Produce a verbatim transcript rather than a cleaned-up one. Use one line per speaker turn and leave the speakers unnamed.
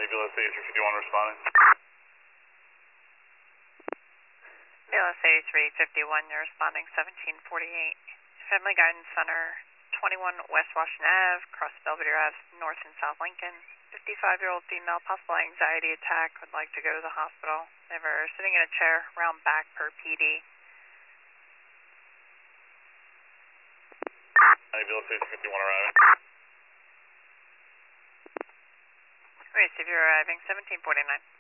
Bula eighty-three fifty-one responding.
Bula eighty-three fifty-one, you're responding seventeen forty-eight. Family Guidance Center, twenty-one West Washington Avenue, across Belvedere Avenue, North and South Lincoln. fifty-five-year-old female, possible anxiety attack, would like to go to the hospital. They have her sitting in a chair, round back per P D.
Bula eighty-three fifty-one arriving.
Receive, you're arriving, seventeen forty-nine.